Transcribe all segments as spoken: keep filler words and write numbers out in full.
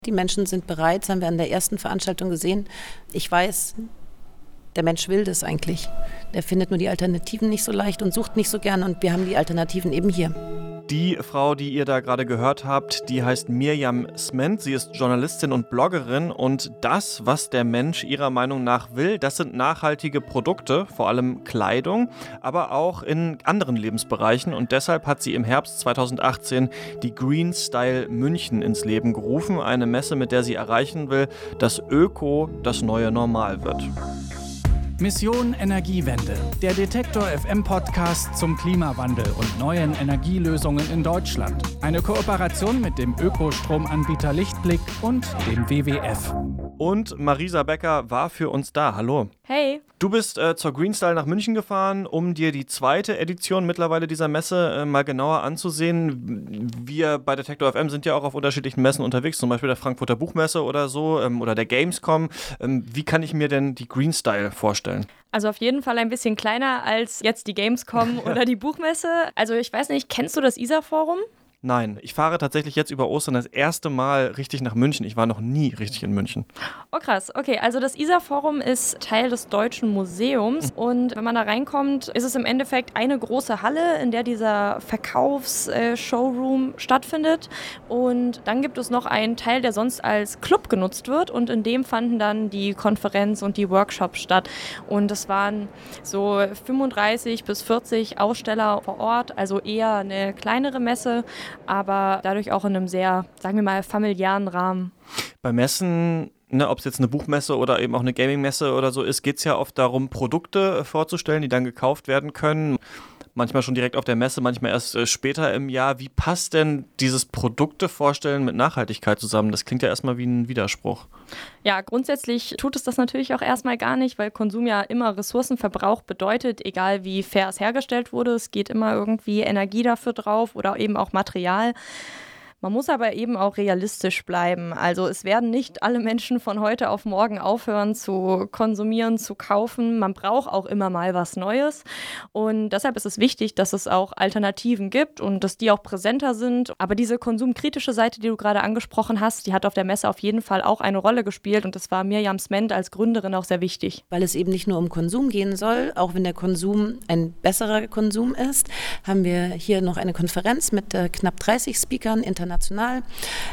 Die Menschen sind bereit, das haben wir an der ersten Veranstaltung gesehen. Ich weiß, der Mensch will das eigentlich. Der findet nur die Alternativen nicht so leicht und sucht nicht so gern und wir haben die Alternativen eben hier. Die Frau, die ihr da gerade gehört habt, die heißt Mirjam Sment. Sie ist Journalistin und Bloggerin und das, was der Mensch ihrer Meinung nach will, das sind nachhaltige Produkte, vor allem Kleidung, aber auch in anderen Lebensbereichen und deshalb hat sie im Herbst zweitausendachtzehn die Green Style München ins Leben gerufen, eine Messe, mit der sie erreichen will, dass Öko das neue Normal wird. Mission Energiewende, der Detektor F M Podcast zum Klimawandel und neuen Energielösungen in Deutschland. Eine Kooperation mit dem Ökostromanbieter Lichtblick und dem W W F. Und Marisa Becker war für uns da. Hallo. Hey. Du bist äh, zur Green Style nach München gefahren, um dir die zweite Edition mittlerweile dieser Messe äh, mal genauer anzusehen. Wir bei Detektor F M sind ja auch auf unterschiedlichen Messen unterwegs, zum Beispiel der Frankfurter Buchmesse oder so ähm, oder der Gamescom. Ähm, wie kann ich mir denn die Green Style vorstellen? Also auf jeden Fall ein bisschen kleiner als jetzt die Gamescom oder die Buchmesse. Also ich weiß nicht, kennst du das I S A-Forum? Nein, ich fahre tatsächlich jetzt über Ostern das erste Mal richtig nach München. Ich war noch nie richtig in München. Oh krass, okay. Also das I S A-Forum ist Teil des Deutschen Museums und wenn man da reinkommt, ist es im Endeffekt eine große Halle, in der dieser Verkaufs-Showroom stattfindet und dann gibt es noch einen Teil, der sonst als Club genutzt wird und in dem fanden dann die Konferenz und die Workshops statt und es waren so fünfunddreißig bis vierzig Aussteller vor Ort, also eher eine kleinere Messe, aber dadurch auch in einem sehr, sagen wir mal, familiären Rahmen. Bei Messen, ne, ob es jetzt eine Buchmesse oder eben auch eine Gaming-Messe oder so ist, geht es ja oft darum, Produkte vorzustellen, die dann gekauft werden können. Manchmal schon direkt auf der Messe, manchmal erst äh, später im Jahr. Wie passt denn dieses Produkte vorstellen mit Nachhaltigkeit zusammen? Das klingt ja erstmal wie ein Widerspruch. Ja, grundsätzlich tut es das natürlich auch erstmal gar nicht, weil Konsum ja immer Ressourcenverbrauch bedeutet, egal wie fair es hergestellt wurde. Es geht immer irgendwie Energie dafür drauf oder eben auch Material. Man muss aber eben auch realistisch bleiben. Also es werden nicht alle Menschen von heute auf morgen aufhören zu konsumieren, zu kaufen. Man braucht auch immer mal was Neues. Und deshalb ist es wichtig, dass es auch Alternativen gibt und dass die auch präsenter sind. Aber diese konsumkritische Seite, die du gerade angesprochen hast, die hat auf der Messe auf jeden Fall auch eine Rolle gespielt. Und das war Mirjam Sment als Gründerin auch sehr wichtig. Weil es eben nicht nur um Konsum gehen soll, auch wenn der Konsum ein besserer Konsum ist, haben wir hier noch eine Konferenz mit äh, knapp dreißig Speakern international. National,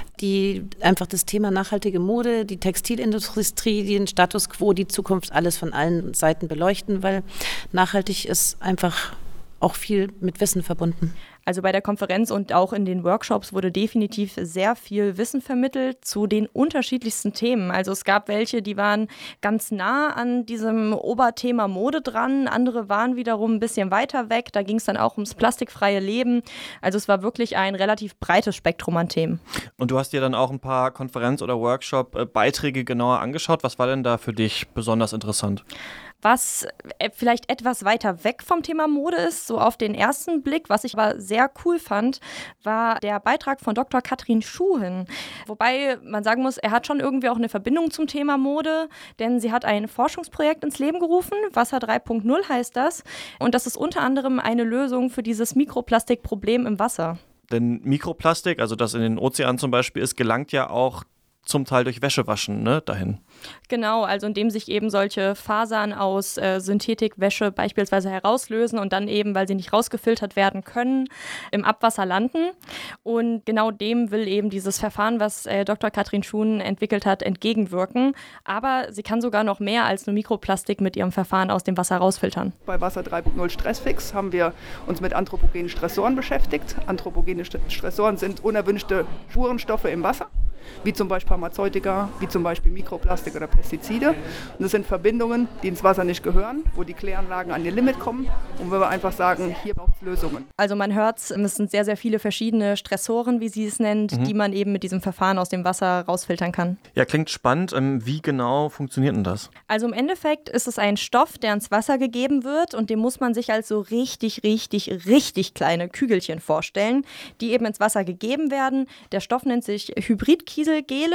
die einfach das Thema nachhaltige Mode, die Textilindustrie, den Status quo, die Zukunft, alles von allen Seiten beleuchten, weil nachhaltig ist einfach auch viel mit Wissen verbunden. Also bei der Konferenz und auch in den Workshops wurde definitiv sehr viel Wissen vermittelt zu den unterschiedlichsten Themen. Also es gab welche, die waren ganz nah an diesem Oberthema Mode dran, andere waren wiederum ein bisschen weiter weg. Da ging es dann auch ums plastikfreie Leben. Also es war wirklich ein relativ breites Spektrum an Themen. Und du hast dir dann auch ein paar Konferenz- oder Workshop-Beiträge genauer angeschaut. Was war denn da für dich besonders interessant? Was vielleicht etwas weiter weg vom Thema Mode ist, so auf den ersten Blick, was ich aber sehr cool fand, war der Beitrag von Doktor Katrin Schuhen. Wobei man sagen muss, er hat schon irgendwie auch eine Verbindung zum Thema Mode, denn sie hat ein Forschungsprojekt ins Leben gerufen, Wasser drei Punkt null heißt das, und das ist unter anderem eine Lösung für dieses Mikroplastikproblem im Wasser. Denn Mikroplastik, also das in den Ozeanen zum Beispiel ist, gelangt ja auch zum Teil durch Wäschewaschen, ne, dahin. Genau, also indem sich eben solche Fasern aus äh, Synthetikwäsche beispielsweise herauslösen und dann eben, weil sie nicht rausgefiltert werden können, im Abwasser landen. Und genau dem will eben dieses Verfahren, was äh, Doktor Katrin Schuhen entwickelt hat, entgegenwirken. Aber sie kann sogar noch mehr als nur Mikroplastik mit ihrem Verfahren aus dem Wasser rausfiltern. Bei Wasser drei Punkt null Stressfix haben wir uns mit anthropogenen Stressoren beschäftigt. Anthropogene Stressoren sind unerwünschte Spurenstoffe im Wasser, wie zum Beispiel Pharmazeutika, wie zum Beispiel Mikroplastik oder Pestizide. Und das sind Verbindungen, die ins Wasser nicht gehören, wo die Kläranlagen an ihr Limit kommen und wo wir einfach sagen, hier braucht es Lösungen. Also man hört es, es sind sehr, sehr viele verschiedene Stressoren, wie sie es nennt, mhm. die man eben mit diesem Verfahren aus dem Wasser rausfiltern kann. Ja, klingt spannend. Wie genau funktioniert denn das? Also im Endeffekt ist es ein Stoff, der ins Wasser gegeben wird und den muss man sich als so richtig, richtig, richtig kleine Kügelchen vorstellen, die eben ins Wasser gegeben werden. Der Stoff nennt sich Hybridkieselgele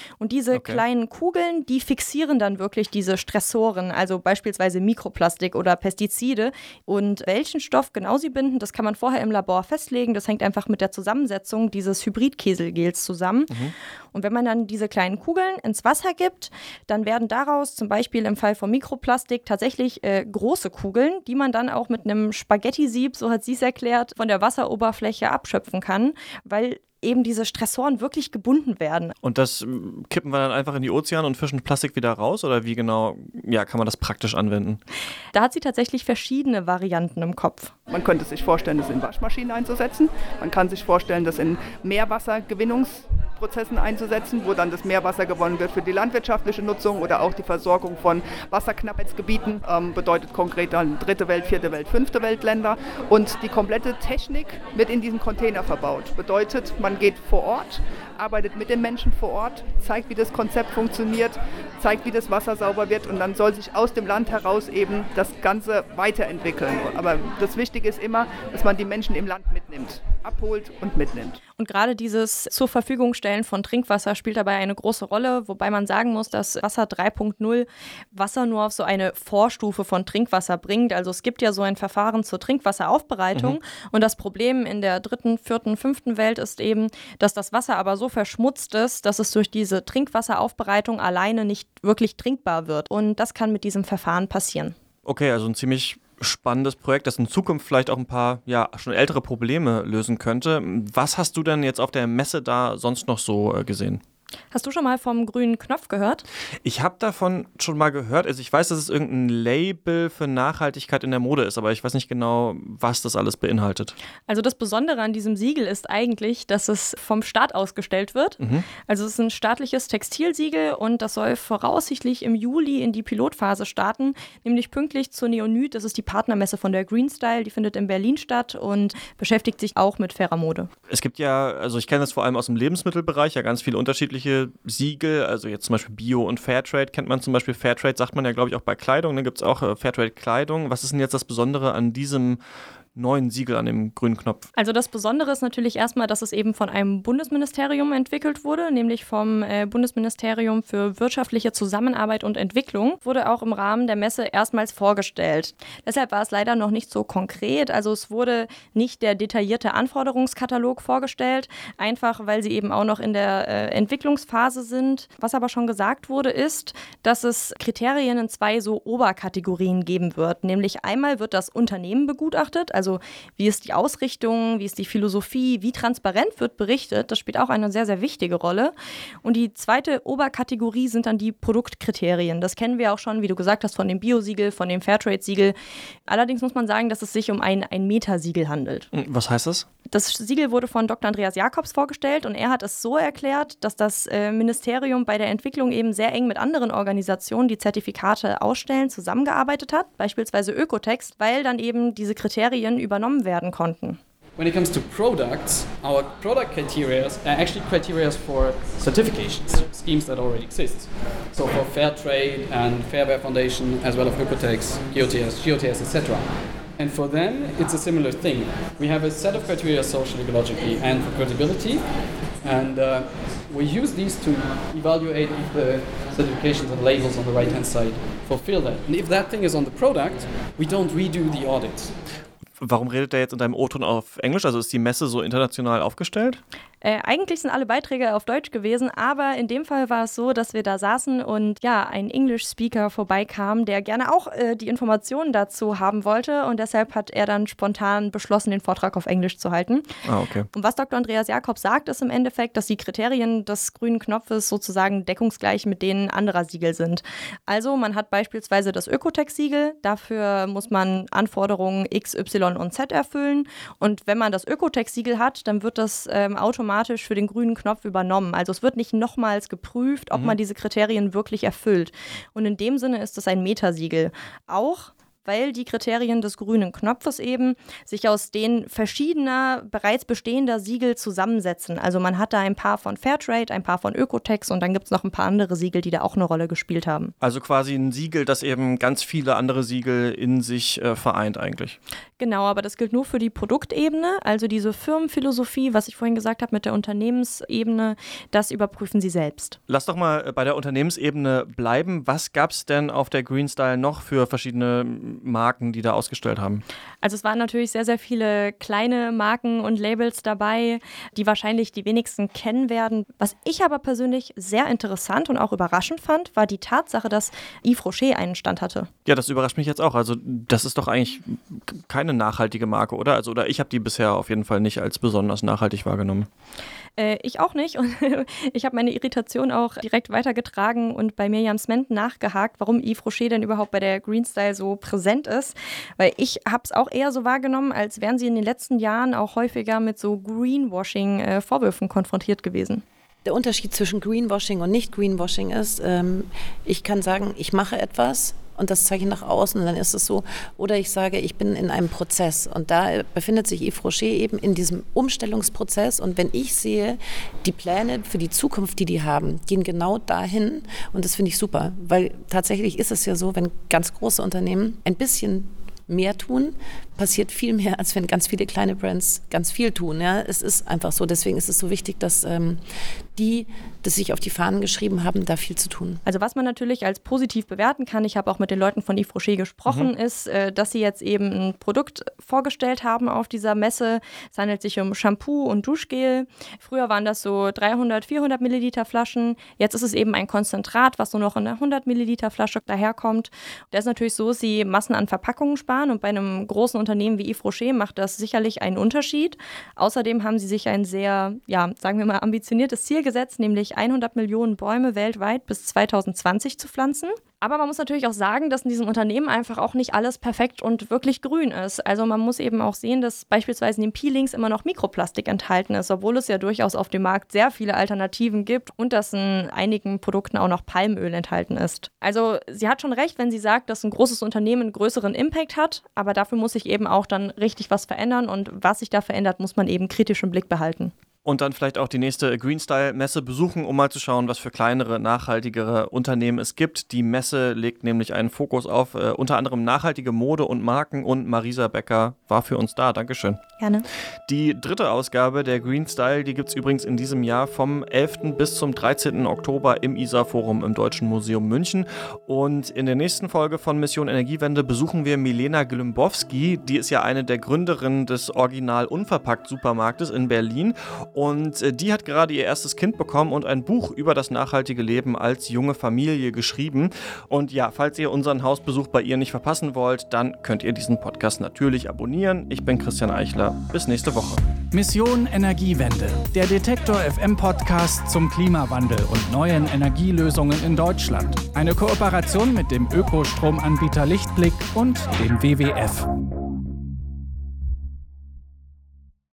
Und diese Okay. kleinen Kugeln, die fixieren dann wirklich diese Stressoren, also beispielsweise Mikroplastik oder Pestizide. Und welchen Stoff genau sie binden, das kann man vorher im Labor festlegen. Das hängt einfach mit der Zusammensetzung dieses Hybridkieselgels zusammen. Mhm. Und wenn man dann diese kleinen Kugeln ins Wasser gibt, dann werden daraus zum Beispiel im Fall von Mikroplastik tatsächlich äh, große Kugeln, die man dann auch mit einem Spaghetti-Sieb, so hat sie es erklärt, von der Wasseroberfläche abschöpfen kann, weil eben diese Stressoren wirklich gebunden werden. Und das ähm, kippen wir dann einfach in die Ozeane und fischen Plastik wieder raus? Oder wie genau ja, kann man das praktisch anwenden? Da hat sie tatsächlich verschiedene Varianten im Kopf. Man könnte sich vorstellen, das in Waschmaschinen einzusetzen. Man kann sich vorstellen, das in Meerwassergewinnungsprozessen einzusetzen, wo dann das Meerwasser gewonnen wird für die landwirtschaftliche Nutzung oder auch die Versorgung von Wasserknappheitsgebieten. Ähm, bedeutet konkret dann dritte Welt, vierte Welt, fünfte Weltländer. Und die komplette Technik wird in diesen Container verbaut. Bedeutet, man geht vor Ort, arbeitet mit den Menschen vor Ort, zeigt, wie das Konzept funktioniert, zeigt, wie das Wasser sauber wird und dann soll sich aus dem Land heraus eben das Ganze weiterentwickeln. Aber das Wichtige ist immer, dass man die Menschen im Land mitnimmt, abholt und mitnimmt. Und gerade dieses zur Verfügung stellen von Trinkwasser spielt dabei eine große Rolle, wobei man sagen muss, dass Wasser drei Punkt null Wasser nur auf so eine Vorstufe von Trinkwasser bringt. Also es gibt ja so ein Verfahren zur Trinkwasseraufbereitung mhm. und das Problem in der dritten, vierten, fünften Welt ist eben, dass das Wasser aber so verschmutzt ist, dass es durch diese Trinkwasseraufbereitung alleine nicht wirklich trinkbar wird. Und das kann mit diesem Verfahren passieren. Okay, also ein ziemlich spannendes Projekt, das in Zukunft vielleicht auch ein paar ja schon ältere Probleme lösen könnte. Was hast du denn jetzt auf der Messe da sonst noch so äh, gesehen? Hast du schon mal vom grünen Knopf gehört? Ich habe davon schon mal gehört. Also ich weiß, dass es irgendein Label für Nachhaltigkeit in der Mode ist, aber ich weiß nicht genau, was das alles beinhaltet. Also das Besondere an diesem Siegel ist eigentlich, dass es vom Staat ausgestellt wird. Mhm. Also es ist ein staatliches Textilsiegel und das soll voraussichtlich im Juli in die Pilotphase starten, nämlich pünktlich zur Neonyd. Das ist die Partnermesse von der Green Style, die findet in Berlin statt und beschäftigt sich auch mit fairer Mode. Es gibt ja, also ich kenne das vor allem aus dem Lebensmittelbereich, ja ganz viele unterschiedliche Siegel, also jetzt zum Beispiel Bio und Fairtrade kennt man zum Beispiel. Fairtrade sagt man ja, glaube ich, auch bei Kleidung. Dann gibt es auch äh, Fairtrade-Kleidung. Was ist denn jetzt das Besondere an diesem neuen Siegel, an dem grünen Knopf? Also das Besondere ist natürlich erstmal, dass es eben von einem Bundesministerium entwickelt wurde, nämlich vom äh, Bundesministerium für wirtschaftliche Zusammenarbeit und Entwicklung, wurde auch im Rahmen der Messe erstmals vorgestellt. Deshalb war es leider noch nicht so konkret, also es wurde nicht der detaillierte Anforderungskatalog vorgestellt, einfach weil sie eben auch noch in der äh, Entwicklungsphase sind. Was aber schon gesagt wurde, ist, dass es Kriterien in zwei so Oberkategorien geben wird, nämlich einmal wird das Unternehmen begutachtet, also Also wie ist die Ausrichtung, wie ist die Philosophie, wie transparent wird berichtet, das spielt auch eine sehr, sehr wichtige Rolle. Und die zweite Oberkategorie sind dann die Produktkriterien. Das kennen wir auch schon, wie du gesagt hast, von dem Bio-Siegel, von dem Fairtrade-Siegel. Allerdings muss man sagen, dass es sich um ein, ein Meta-Siegel handelt. Was heißt das? Das Siegel wurde von Doktor Andreas Jacobs vorgestellt und er hat es so erklärt, dass das äh, Ministerium bei der Entwicklung eben sehr eng mit anderen Organisationen, die Zertifikate ausstellen, zusammengearbeitet hat, beispielsweise Ökotex, weil dann eben diese Kriterien übernommen werden konnten. When it comes to products, our product criteria are actually criteria for certifications, schemes that already exist. So for Fairtrade and Fairware Foundation, as well as Ökotex, G O T S, G O T S, et cetera. And for them, it's a similar thing. We have a set of criteria socially, ecologically, and for credibility. And uh, we use these to evaluate if the certifications and labels on the right-hand side fulfill that. And if that thing is on the product, we don't redo the audit. Warum redet er jetzt in deinem O-Ton auf Englisch? Also ist die Messe so international aufgestellt? Äh, eigentlich sind alle Beiträge auf Deutsch gewesen, aber in dem Fall war es so, dass wir da saßen und ja, ein English-Speaker vorbeikam, der gerne auch äh, die Informationen dazu haben wollte und deshalb hat er dann spontan beschlossen, den Vortrag auf Englisch zu halten. Ah, okay. Und was Doktor Andreas Jacobs sagt, ist im Endeffekt, dass die Kriterien des grünen Knopfes sozusagen deckungsgleich mit denen anderer Siegel sind. Also man hat beispielsweise das Ökotex-Siegel, dafür muss man Anforderungen X, Y und Z erfüllen und wenn man das Ökotex-Siegel hat, dann wird das ähm, automatisch für den grünen Knopf übernommen. Also es wird nicht nochmals geprüft, ob mhm. man diese Kriterien wirklich erfüllt. Und in dem Sinne ist es ein Metasiegel. Auch weil die Kriterien des grünen Knopfes eben sich aus den verschiedener, bereits bestehender Siegel zusammensetzen. Also man hat da ein paar von Fairtrade, ein paar von Ökotex und dann gibt es noch ein paar andere Siegel, die da auch eine Rolle gespielt haben. Also quasi ein Siegel, das eben ganz viele andere Siegel in sich äh, vereint eigentlich. Genau, aber das gilt nur für die Produktebene, also diese Firmenphilosophie, was ich vorhin gesagt habe mit der Unternehmensebene, das überprüfen Sie selbst. Lass doch mal bei der Unternehmensebene bleiben. Was gab es denn auf der GreenStyle noch für verschiedene Marken, die da ausgestellt haben? Also es waren natürlich sehr, sehr viele kleine Marken und Labels dabei, die wahrscheinlich die wenigsten kennen werden. Was ich aber persönlich sehr interessant und auch überraschend fand, war die Tatsache, dass Yves Rocher einen Stand hatte. Ja, das überrascht mich jetzt auch. Also das ist doch eigentlich keine nachhaltige Marke, oder? Also oder ich habe die bisher auf jeden Fall nicht als besonders nachhaltig wahrgenommen. Äh, ich auch nicht und ich habe meine Irritation auch direkt weitergetragen und bei Mirjam Sment nachgehakt, warum Yves Rocher denn überhaupt bei der GreenStyle so präsent ist, weil ich habe es auch eher so wahrgenommen, als wären sie in den letzten Jahren auch häufiger mit so Greenwashing-Vorwürfen konfrontiert gewesen. Der Unterschied zwischen Greenwashing und Nicht-Greenwashing ist, ähm, ich kann sagen, ich mache etwas und das zeige ich nach außen und dann ist es so. Oder ich sage, ich bin in einem Prozess und da befindet sich Yves Rocher eben in diesem Umstellungsprozess und wenn ich sehe, die Pläne für die Zukunft, die die haben, gehen genau dahin und das finde ich super, weil tatsächlich ist es ja so, wenn ganz große Unternehmen ein bisschen mehr tun, passiert viel mehr, als wenn ganz viele kleine Brands ganz viel tun. Ja? Es ist einfach so, deswegen ist es so wichtig, dass ähm, die, die sich auf die Fahnen geschrieben haben, da viel zu tun. Also was man natürlich als positiv bewerten kann, ich habe auch mit den Leuten von Yves Rocher gesprochen, mhm. ist, äh, dass sie jetzt eben ein Produkt vorgestellt haben auf dieser Messe. Es handelt sich um Shampoo und Duschgel. Früher waren das so dreihundert, vierhundert Milliliter Flaschen. Jetzt ist es eben ein Konzentrat, was nur noch in einer hundert Milliliter Flasche daherkommt. Das ist natürlich so, dass sie Massen an Verpackungen sparen und bei einem großen Unternehmen wie Yves Rocher macht das sicherlich einen Unterschied. Außerdem haben sie sich ein sehr, ja, sagen wir mal, ambitioniertes Ziel gesetzt, nämlich hundert Millionen Bäume weltweit bis zweitausendzwanzig zu pflanzen. Aber man muss natürlich auch sagen, dass in diesem Unternehmen einfach auch nicht alles perfekt und wirklich grün ist. Also man muss eben auch sehen, dass beispielsweise in den Peelings immer noch Mikroplastik enthalten ist, obwohl es ja durchaus auf dem Markt sehr viele Alternativen gibt und dass in einigen Produkten auch noch Palmöl enthalten ist. Also sie hat schon recht, wenn sie sagt, dass ein großes Unternehmen einen größeren Impact hat, aber dafür muss sich eben auch dann richtig was verändern und was sich da verändert, muss man eben kritisch im Blick behalten. Und dann vielleicht auch die nächste GreenStyle-Messe besuchen, um mal zu schauen, was für kleinere, nachhaltigere Unternehmen es gibt. Die Messe legt nämlich einen Fokus auf äh, unter anderem nachhaltige Mode und Marken und Marisa Becker war für uns da. Dankeschön. Gerne. Die dritte Ausgabe der GreenStyle, die gibt es übrigens in diesem Jahr vom elften bis zum dreizehnten Oktober im I S A-Forum im Deutschen Museum München. Und in der nächsten Folge von Mission Energiewende besuchen wir Milena Glimbowski. Die ist ja eine der Gründerinnen des Original-Unverpackt-Supermarktes in Berlin. Und die hat gerade ihr erstes Kind bekommen und ein Buch über das nachhaltige Leben als junge Familie geschrieben. Und ja, falls ihr unseren Hausbesuch bei ihr nicht verpassen wollt, dann könnt ihr diesen Podcast natürlich abonnieren. Ich bin Christian Eichler. Bis nächste Woche. Mission Energiewende. Der Detektor F M Podcast zum Klimawandel und neuen Energielösungen in Deutschland. Eine Kooperation mit dem Ökostromanbieter Lichtblick und dem W W F.